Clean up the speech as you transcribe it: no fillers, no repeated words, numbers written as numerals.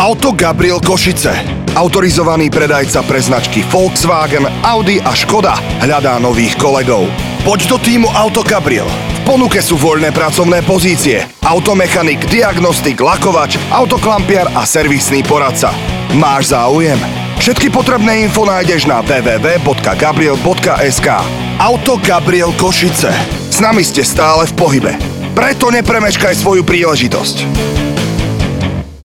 Auto Gabriel Košice. Autorizovaný predajca pre značky Volkswagen, Audi a Škoda hľadá nových kolegov. Poď do týmu Auto Gabriel. V ponuke sú voľné pracovné pozície. Automechanik, diagnostik, lakovač, autoklampiar a servisný poradca. Máš záujem? Všetky potrebné info nájdeš na www.gabriel.sk. Auto Gabriel Košice. S nami ste stále v pohybe. Preto nepremeškaj svoju príležitosť.